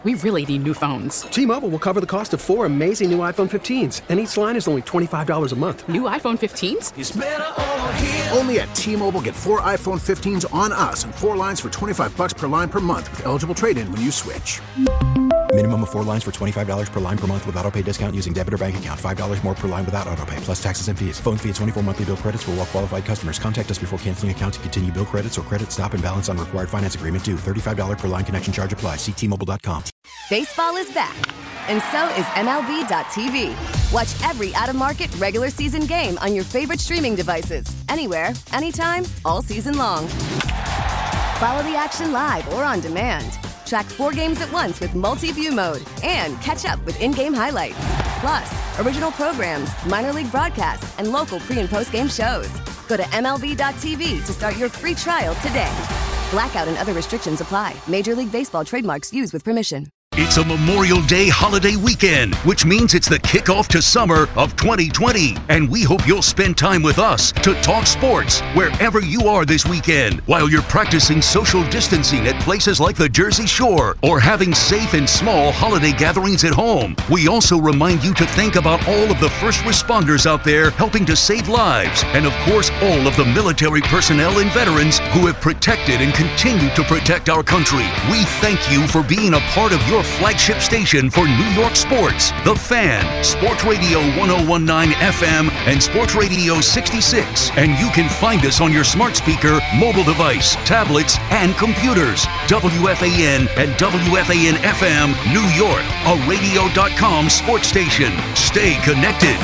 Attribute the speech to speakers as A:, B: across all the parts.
A: We really need new phones.
B: T-Mobile will cover the cost of 4 amazing new iPhone 15s, and each line is only $25 a month.
A: New iPhone 15s?
C: It's better over here.
D: Only at T-Mobile, get 4 iPhone 15s on us and 4 lines for $25 per line per month with eligible trade-in when you switch.
E: Minimum of 4 lines for $25 per line per month with autopay discount using debit or bank account. $5 more per line without autopay, plus taxes and fees. Phone fee at 24 monthly bill credits for well-qualified customers. Contact us before canceling account to continue bill credits or credit stop and balance on required finance agreement due. $35 per line connection charge applies. See T-Mobile.com.
F: Baseball is back, and so is MLB.tv. Watch every out-of-market regular season game on your favorite streaming devices. Anywhere, anytime, all season long. Follow the action live or on demand. Track 4 games at once with multi-view mode and catch up with in-game highlights. Plus, original programs, minor league broadcasts, and local pre- and post-game shows. Go to MLB.tv to start your free trial today. Blackout and other restrictions apply. Major League Baseball trademarks used with permission.
G: It's a Memorial Day holiday weekend, which means it's the kickoff to summer of 2020. And we hope you'll spend time with us to talk sports wherever you are this weekend while you're practicing social distancing at places like the Jersey Shore or having safe and small holiday gatherings at home. We also remind you to think about all of the first responders out there helping to save lives. And of course, all of the military personnel and veterans who have protected and continue to protect our country. We thank you for being a part of your flagship station for New York sports, The Fan, Sports Radio 1019 FM, and Sports Radio 66. And you can find us on your smart speaker, mobile device, tablets, and computers. WFAN and WFAN FM, New York, a radio.com sports station. Stay connected.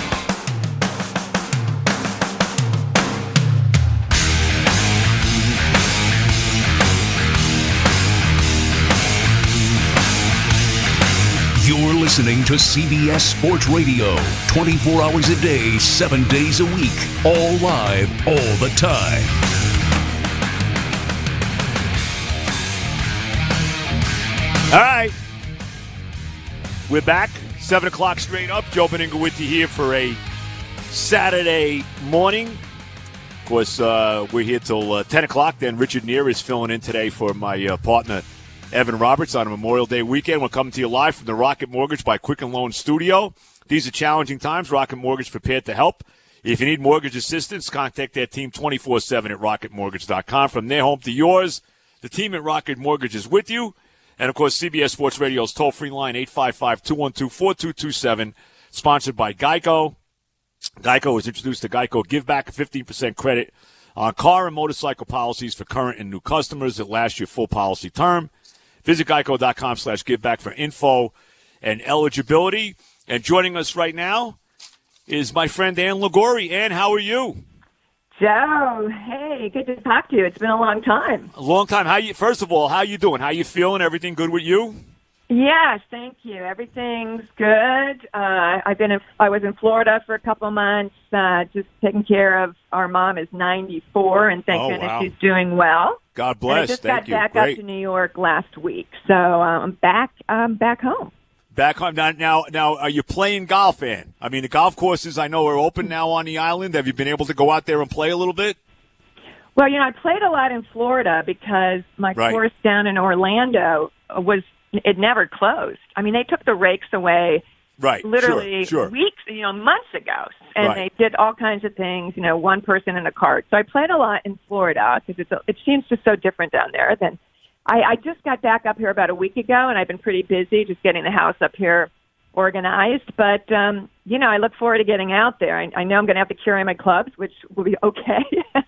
G: You're listening to CBS Sports Radio, 24 hours a day, 7 days a week, all live, all the time.
H: All right. We're back, 7 o'clock straight up. Joe Beninga with you here for a Saturday morning. Of course, we're here till 10 o'clock. Then Richard Neer is filling in today for my partner, Evan Roberts, on a Memorial Day weekend. We're coming to you live from the Rocket Mortgage by Quicken Loan Studio. These are challenging times. Rocket Mortgage prepared to help. If you need mortgage assistance, contact their team 24/7 at rocketmortgage.com. From their home to yours, the team at Rocket Mortgage is with you. And, of course, CBS Sports Radio's toll-free line, 855-212-4227, sponsored by Geico. Geico has introduced the Geico Give Back, a 15% credit on car and motorcycle policies for current and new customers that last your full policy term. Visit geico.com/giveback for info and eligibility. And joining us right now is my friend Ann Liguori. Ann, how are you?
I: Joe, hey, good to talk to you. It's been a long time.
H: A long time. First of all, how you doing? How you feeling? Everything good with you?
I: Yes, thank you. Everything's good. I was in Florida for a couple of months, just taking care of our mom is 94, and thank goodness she's doing well.
H: God bless.
I: And I just
H: Thank
I: got back
H: Great.
I: up to New York last week, so I'm back home.
H: Back home now. Are you playing golf, Ann? I mean, the golf courses I know are open now on the island. Have you been able to go out there and play a little bit?
I: Well, I played a lot in Florida because my course down in Orlando it never closed. I mean, they took the rakes away literally weeks, months ago, and they did all kinds of things, one person in a cart. So I played a lot in Florida because it seems just so different down there. Then I just got back up here about a week ago, and I've been pretty busy just getting the house up here organized. But, I look forward to getting out there. I know I'm going to have to carry my clubs, which will be okay.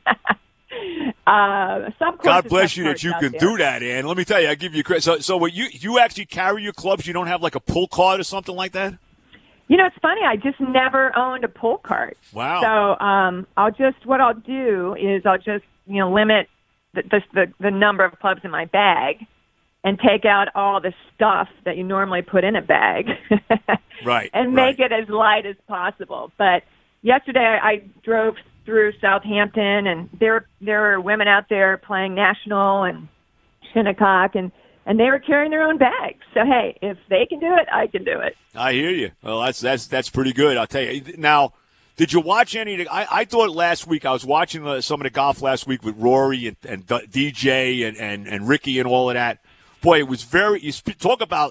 H: God bless you that you can do that, Ann. Let me tell you, I give you credit. So what you actually carry your clubs? You don't have like a pull cart or something like that?
I: It's funny. I just never owned a pull cart.
H: Wow.
I: So what I'll do is I'll just limit the number of clubs in my bag and take out all the stuff that you normally put in a bag, and make it as light as possible. But yesterday I drove through Southampton, and there were women out there playing National and Shinnecock, and they were carrying their own bags. So, hey, if they can do it, I can do it.
H: I hear you. Well, that's pretty good, I'll tell you. Now, did you watch any? I thought last week, I was watching some of the golf last week with Rory and DJ and Ricky and all of that. Boy, it was talk about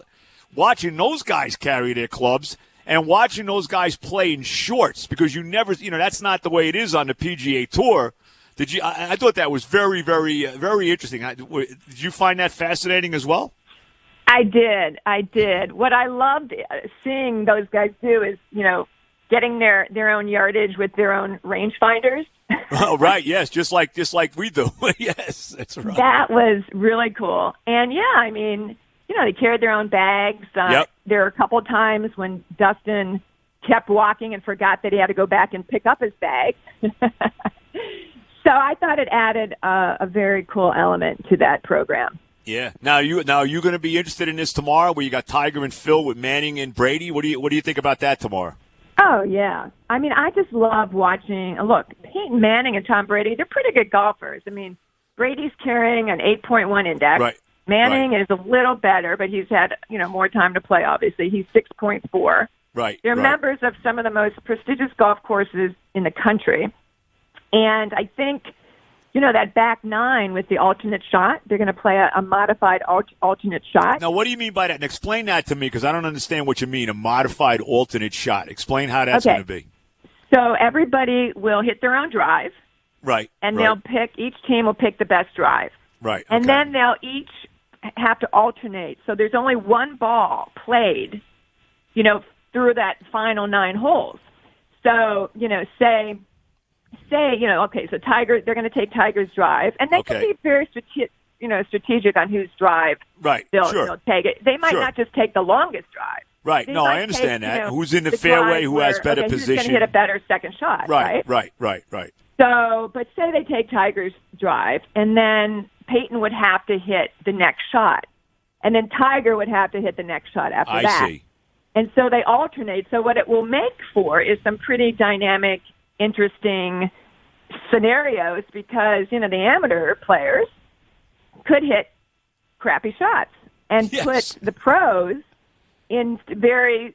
H: watching those guys carry their clubs and watching those guys play in shorts, because you never, that's not the way it is on the PGA Tour. I thought that was very, very, very interesting. Did you find that fascinating as well?
I: I did. What I loved seeing those guys do is, getting their own yardage with their own rangefinders.
H: Oh, right. Yes. Just like we do. Yes, that's right.
I: That was really cool. And they carried their own bags.
H: Yep.
I: There were a couple of times when Dustin kept walking and forgot that he had to go back and pick up his bag. So I thought it added a very cool element to that program.
H: Yeah. Now you going to be interested in this tomorrow, where you got Tiger and Phil with Manning and Brady? What do you think about that tomorrow?
I: Oh yeah. I just love watching. Look, Peyton Manning and Tom Brady, they're pretty good golfers. Brady's carrying an 8.1 index.
H: Right.
I: Manning is a little better, but he's had more time to play. Obviously, he's 6.4.
H: Right.
I: They're members of some of the most prestigious golf courses in the country. And I think, that back nine with the alternate shot, they're going to play a modified alternate shot.
H: Now, what do you mean by that? And explain that to me, because I don't understand what you mean, a modified alternate shot. Explain how that's going to be.
I: So everybody will hit their own drive.
H: Right.
I: And each team will pick the best drive.
H: Right.
I: And then they'll each have to alternate. So there's only one ball played, through that final 9 holes. So, so Tiger, they're going to take Tiger's drive, and they can be very strategic on whose drive they'll take it. They might not just take the longest drive.
H: Right.
I: They
H: I understand that. Who's in the fairway, who has better position.
I: Who's going to hit a better second shot, right?
H: Right.
I: So, but say they take Tiger's drive, and then Peyton would have to hit the next shot, and then Tiger would have to hit the next shot after that.
H: I see.
I: And so they alternate. So what it will make for is some pretty dynamic, interesting scenarios, because the amateur players could hit crappy shots and put the pros in very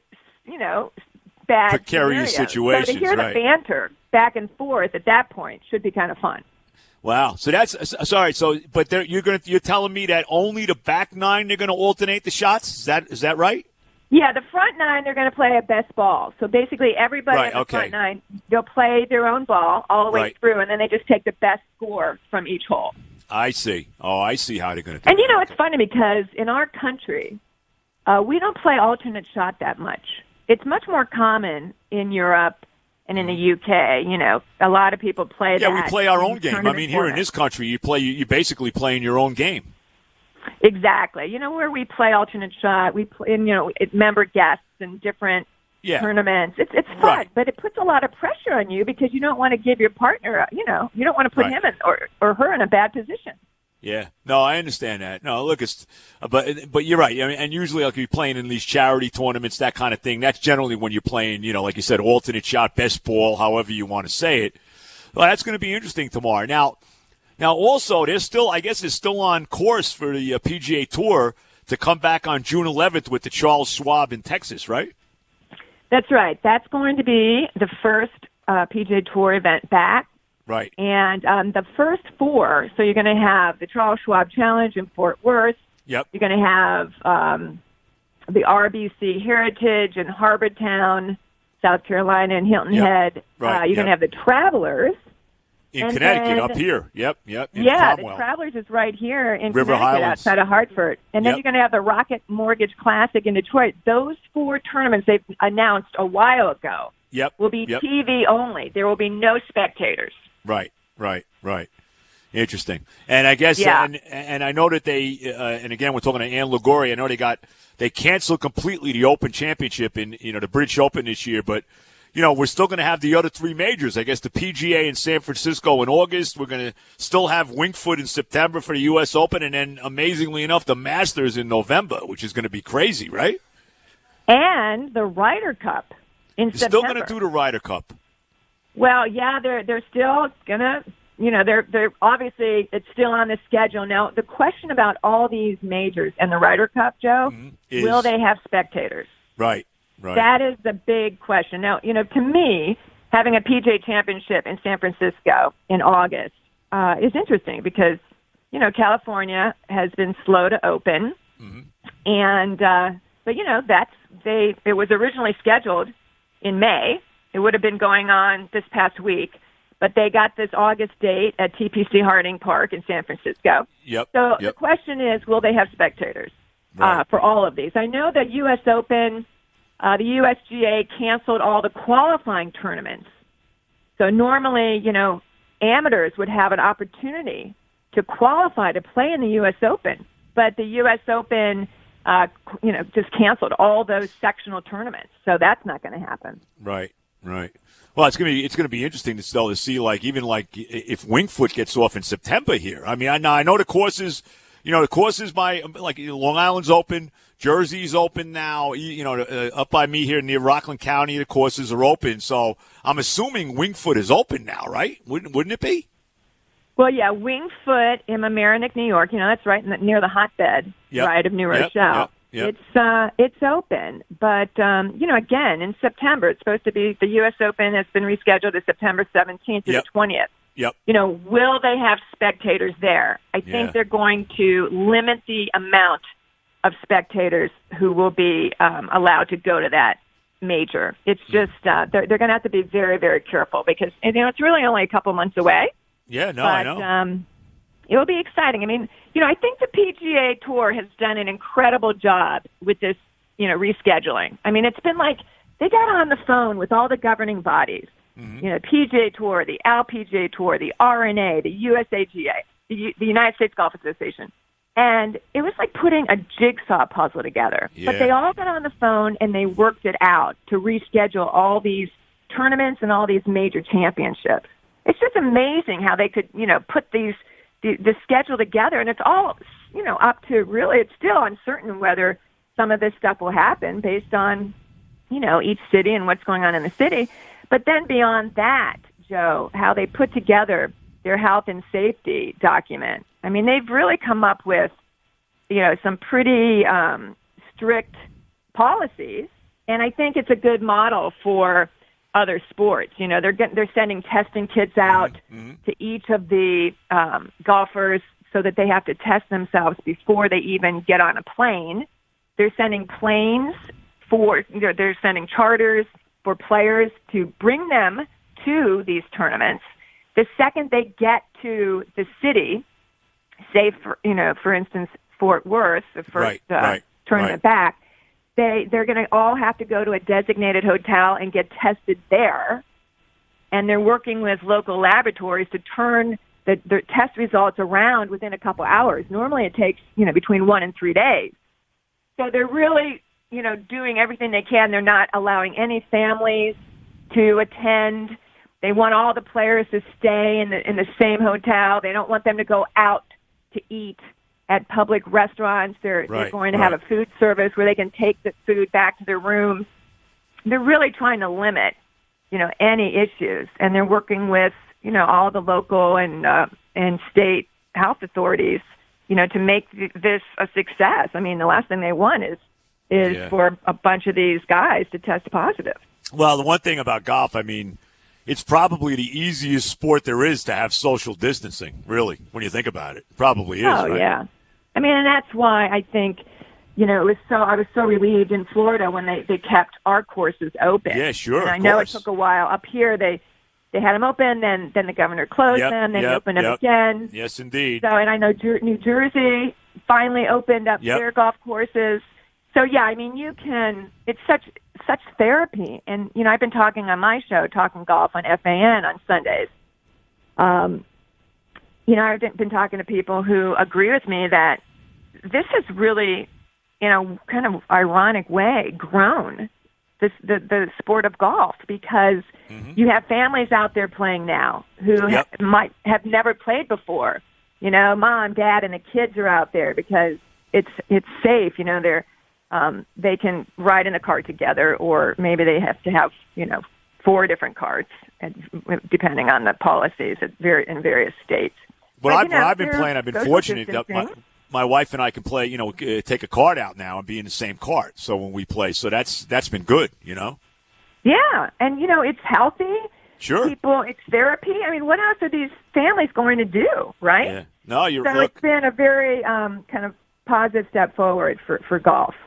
I: bad
H: precarious situations.
I: So to hear the banter back and forth at that point should be kind of fun.
H: Wow. So that's sorry. So, but you're telling me that only the back 9 they're going to alternate the shots? Is that right?
I: Yeah, the front 9, they're going to play a best ball. So basically everybody in the front 9, they'll play their own ball all the way through, and then they just take the best score from each hole.
H: I see. Oh, I see how they're going to do
I: it. And, it's funny because in our country, we don't play alternate shot that much. It's much more common in Europe and in the UK. A lot of people play that.
H: Yeah, we play our own game. Here in this country, you basically play in your own game.
I: Exactly. Where we play alternate shot, we play, member guests and different tournaments. It's fun, but it puts a lot of pressure on you because you don't want to give your partner, you don't want to put him in or her in a bad position.
H: Yeah. No, I understand that. No, look, but you're right. And usually like you're playing in these charity tournaments, that kind of thing. That's generally when you're playing, like you said, alternate shot, best ball, however you want to say it. Well, that's going to be interesting tomorrow. Now, also, they're still on course for the PGA Tour to come back on June 11th with the Charles Schwab in Texas, right?
I: That's right. That's going to be the first PGA Tour event back.
H: Right.
I: And the first 4, so you're going to have the Charles Schwab Challenge in Fort Worth.
H: Yep.
I: You're going to have the RBC Heritage in Harbortown, South Carolina, and Hilton Head.
H: Right.
I: You're going to have the Travelers.
H: In Connecticut, up here. Yep.
I: The Travelers is right here in
H: River
I: Connecticut,
H: Highlands.
I: outside of Hartford. And then you're going to have the Rocket Mortgage Classic in Detroit. Those 4 tournaments they've announced a while ago will be TV only. There will be no spectators.
H: Right. Interesting. And I guess, and I know that they, and again, we're talking to Ann Liguori. I know they canceled completely the Open Championship in, the British Open this year, but we're still going to have the other 3 majors. I guess the PGA in San Francisco in August. We're going to still have Winged Foot in September for the U.S. Open. And then, amazingly enough, the Masters in November, which is going to be crazy, right?
I: And the Ryder Cup in September.
H: Still going to do the Ryder Cup.
I: Well, yeah, they're still going to, they're obviously, it's still on the schedule. Now, the question about all these majors and the Ryder Cup, Joe, will they have spectators?
H: Right.
I: That is the big question. Now, to me, having a PGA Championship in San Francisco in August is interesting because, California has been slow to open. Mm-hmm. And, But, it was originally scheduled in May. It would have been going on this past week. But they got this August date at TPC Harding Park in San Francisco. So the question is, will they have spectators for all of these? I know that U.S. Open, the USGA canceled all the qualifying tournaments. So normally, amateurs would have an opportunity to qualify to play in the U.S. Open. But the U.S. Open, just canceled all those sectional tournaments. So that's not going to happen.
H: Right. Well, it's going to be interesting to see if Winged Foot gets off in September here. I mean, I know the courses, by Long Island's open, Jersey's open now. Up by me here near Rockland County, the courses are open. So I'm assuming Winged Foot is open now, right? Wouldn't it be?
I: Well, yeah, Winged Foot in Mamaroneck, New York. That's right near the hotbed, right, of New Rochelle. Yep. It's open, but again, in September, it's supposed to be the U.S. Open has been rescheduled to September 17th to the 20th.
H: Yep.
I: Will they have spectators there? I think they're going to limit the amount of spectators who will be allowed to go to that major. It's just they're going to have to be very, very careful because it's really only a couple months away.
H: Yeah, no,
I: but,
H: I know.
I: It will be exciting. I mean, I think the PGA Tour has done an incredible job with this, rescheduling. I mean, it's been like they got on the phone with all the governing bodies, PGA Tour, the LPGA Tour, the RNA, the USAGA, the United States Golf Association. And it was like putting a jigsaw puzzle together. Yeah. But they all got on the phone and they worked it out to reschedule all these tournaments and all these major championships. It's just amazing how they could, put the schedule together, and it's all, up to really, it's still uncertain whether some of this stuff will happen based on, each city and what's going on in the city. But then beyond that, Joe, how they put together their health and safety document. I mean, they've really come up with, some pretty strict policies, and I think it's a good model for other sports. They're sending testing kits out to each of the golfers so that they have to test themselves before they even get on a plane. They're sending planes they're sending charters for players to bring them to these tournaments. The second they get to the city, say for instance, Fort Worth, the first tournament back, they're going to all have to go to a designated hotel and get tested there. And they're working with local laboratories to turn the test results around within a couple hours. Normally it takes, between 1 and 3 days. So they're really, doing everything they can. They're not allowing any families to attend. They want all the players to stay in the same hotel. They don't want them to go out to eat at public restaurants. They're going to have a food service where they can take the food back to their rooms. They're really trying to limit, any issues. And they're working with, all the local and state health authorities, to make this a success. I mean, the last thing they want is for a bunch of these guys to test positive.
H: Well, the one thing about golf, I mean, it's probably the easiest sport there is to have social distancing, really, when you think about it. Probably is, right?
I: Oh, yeah. I mean, and that's why I think, I was so relieved in Florida when they kept our courses open.
H: Yeah, sure.
I: And I know it took a while. Up here, they had them open, then the governor closed them, then they opened them again.
H: Yes, indeed.
I: So, and I know New Jersey finally opened up their golf courses. So, yeah, I mean, it's such therapy. And, I've been talking on my show, Talking Golf on FAN on Sundays. I've been talking to people who agree with me that this has really, in a kind of ironic way, grown the sport of golf because you have families out there playing now who might have never played before. Mom, dad, and the kids are out there because it's safe. They can ride in a cart together, or maybe they have to have 4 different carts, depending on the policies in various states.
H: But I've been playing. I've been fortunate that my wife and I can play. Take a cart out now and be in the same cart. So when we play, so that's been good.
I: Yeah, and it's healthy.
H: Sure.
I: It's therapy. I mean, what else are these families going to do, right?
H: Yeah. No,
I: it's been a very kind of positive step forward for golf.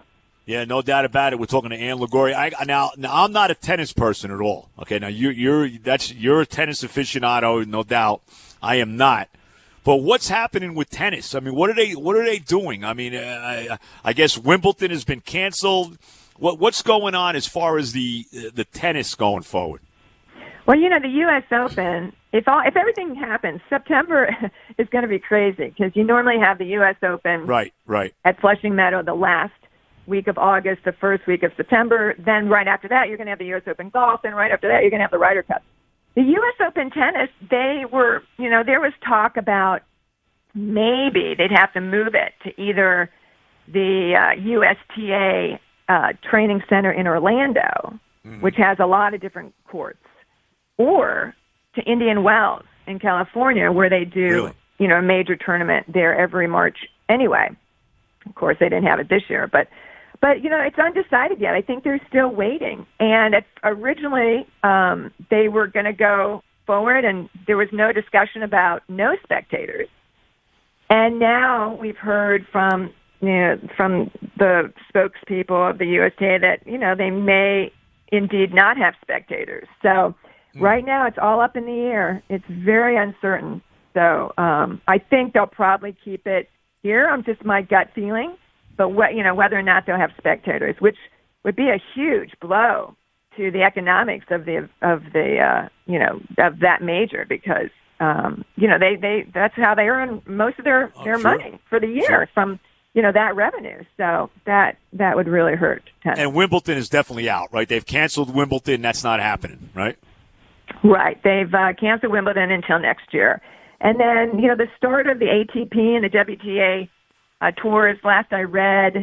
H: Yeah, no doubt about it. We're talking to Ann Liguori. Now I'm not a tennis person at all. Okay, now you're a tennis aficionado, no doubt. I am not. But what's happening with tennis? I mean, what are they doing? I mean, I guess Wimbledon has been canceled. What's going on as far as the tennis going forward?
I: Well, the U.S. Open, if everything happens, September is going to be crazy because you normally have the U.S. Open
H: right
I: at Flushing Meadow the last week of August, the first week of September. Then right after that, you're going to have the U.S. Open golf, and right after that, you're going to have the Ryder Cup. The U.S. Open tennis, there was talk about maybe they'd have to move it to either the USTA training center in Orlando, which has a lot of different courts, or to Indian Wells in California, where they do, a major tournament there every March anyway. Of course, they didn't have it this year, but it's undecided yet. I think they're still waiting. And originally, they were going to go forward, and there was no discussion about no spectators. And now we've heard from the spokespeople of the USTA that they may indeed not have spectators. So right now, it's all up in the air. It's very uncertain. So I think they'll probably keep it here. I'm just my gut feeling. But whether or not they'll have spectators, which would be a huge blow to the economics of that major, because they that's how they earn most of their money for the year from that revenue. So that would really hurt tennis.
H: And Wimbledon is definitely out, right? They've canceled Wimbledon. That's not happening, right?
I: Right. They've canceled Wimbledon until next year. And then the start of the ATP and the WTA tours, last I read,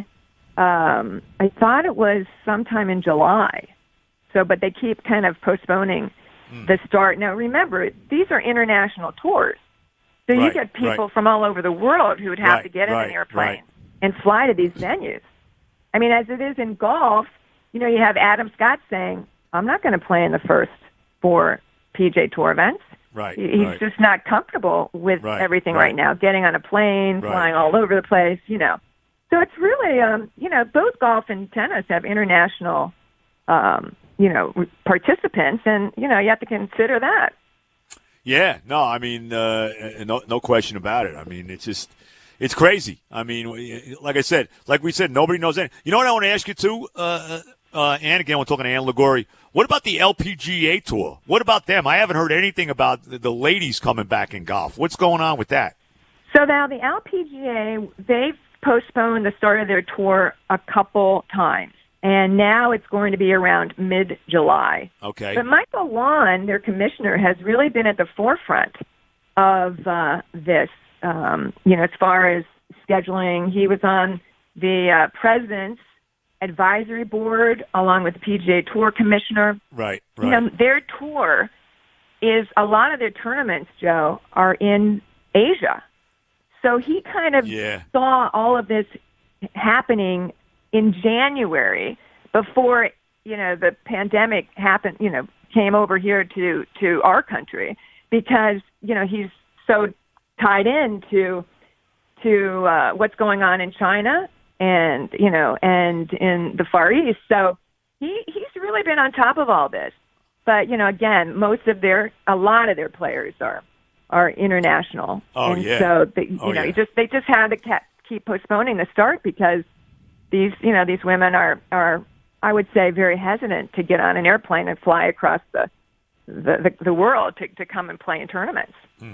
I: I thought it was sometime in July. But they keep kind of postponing the start. Now, remember, these are international tours. So you get people from all over the world who would have to get in an airplane and fly to these venues. I mean, as it is in golf, you have Adam Scott saying, I'm not going to play in the first 4 PGA Tour events.
H: Right.
I: He's just not comfortable with everything right now, getting on a plane, flying all over the place, So it's really, both golf and tennis have international, participants, and, you have to consider that.
H: Yeah, no, I mean, no question about it. I mean, it's crazy. I mean, like we said, nobody knows anything. You know what I want to ask you too, Ann, again, we're talking to Ann Liguori. What about the LPGA Tour? What about them? I haven't heard anything about the ladies coming back in golf. What's going on with that?
I: So now the LPGA, they've postponed the start of their tour a couple times, and now it's going to be around mid-July.
H: Okay.
I: But Michael Lawn, their commissioner, has really been at the forefront of this, as far as scheduling. He was on the president's advisory board along with the PGA Tour commissioner.
H: Right.
I: Their tour is, a lot of their tournaments, Joe, are in Asia. So he kind of saw all of this happening in January before, the pandemic happened, came over here to our country, because, he's so tied into what's going on in China and in the Far East. So he's really been on top of all this. But, again, a lot of their players are international.
H: Oh,
I: and
H: yeah.
I: So they just had to keep postponing the start, because these women are I would say very hesitant to get on an airplane and fly across the world to come and play in tournaments.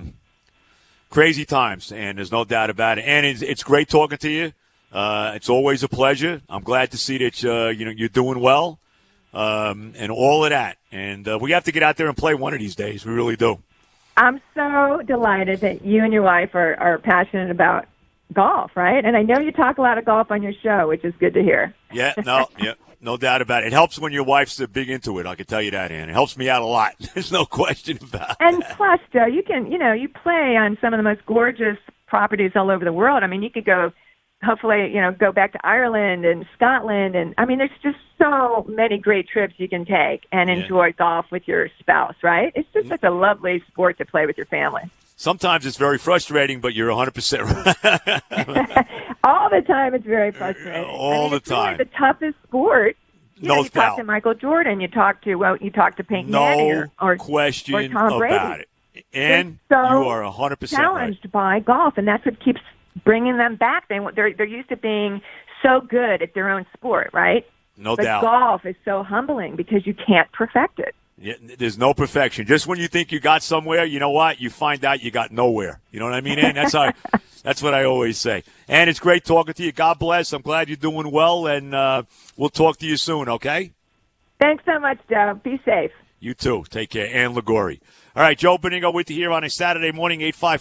H: Crazy times, and there's no doubt about it. And it's great talking to you. It's always a pleasure. I'm glad to see that you're doing well, and all of that. And we have to get out there and play one of these days. We really do.
I: I'm so delighted that you and your wife are passionate about golf, right? And I know you talk a lot of golf on your show, which is good to hear.
H: Yeah, no doubt about it. It helps when your wife's big into it. I can tell you that, Ann. It helps me out a lot. There's no question about it.
I: And plus, Joe, you can, you play on some of the most gorgeous properties all over the world. I mean, you could go, hopefully, go back to Ireland and Scotland. And I mean, there's just so many great trips you can take and enjoy golf with your spouse, right? It's just such a lovely sport to play with your family.
H: Sometimes it's very frustrating, but you're 100% right.
I: All the time it's very frustrating.
H: All the time.
I: Really the toughest sport.
H: You
I: talk to Michael Jordan, you talk to Peyton Manning or Tom Brady.
H: About it. And
I: so
H: you are 100%
I: challenged
H: right.
I: by golf, and that's what keeps bringing them back. They're used to being so good at their own sport, right?
H: No
I: but
H: doubt.
I: Golf is so humbling because you can't perfect it.
H: Yeah, there's no perfection. Just when you think you got somewhere, you know what? You find out you got nowhere. You know what I mean? And that's what I always say. And it's great talking to you. God bless. I'm glad you're doing well, and we'll talk to you soon, okay?
I: Thanks so much, Joe. Be safe.
H: You too. Take care. Ann Liguori. All right, Joe Benigno with you here on a Saturday morning,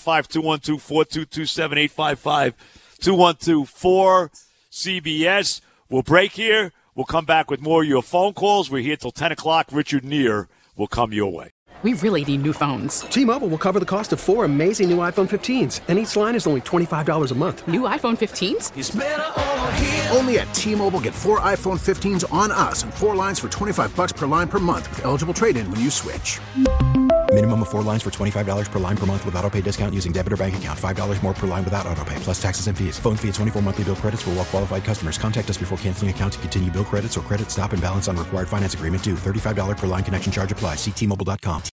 H: 855-212-4227, 855-212-4CBS. We'll break here. We'll come back with more of your phone calls. We're here till 10 o'clock. Richard Neer will come your way.
A: We really need new phones.
B: T-Mobile will cover the cost of 4 amazing new iPhone 15s, and each line is only $25 a month.
A: New iPhone 15s?
D: It's better over here. Only at T-Mobile, get 4 iPhone 15s on us and 4 lines for $25 per line per month with eligible trade-in when you switch.
E: Minimum of 4 lines for $25 per line per month with autopay discount using debit or bank account. $5 more per line without autopay, plus taxes and fees. Phone fee at 24 monthly bill credits for well-qualified customers. Contact us before canceling account to continue bill credits or credit stop and balance on required finance agreement due. $35 per line connection charge applies. See T-Mobile.com.